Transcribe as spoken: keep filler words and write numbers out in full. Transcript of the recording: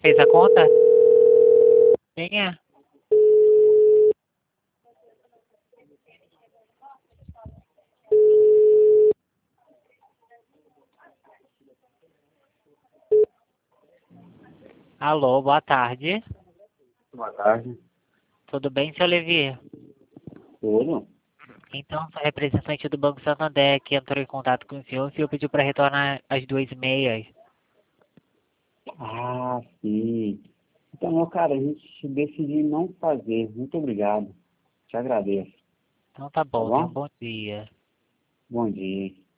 Fez a conta? Quem é? Alô, boa tarde. Boa tarde. Tudo bem, seu Levi? Tudo? Então, sou representante do Banco Santander que entrou em contato com o senhor. O senhor pediu para retornar as duas meias. Ah, sim. Então, meu cara, a gente decidiu não fazer. Muito obrigado. Te agradeço. Então tá Tá bom, tenha um bom? bom dia. Bom dia.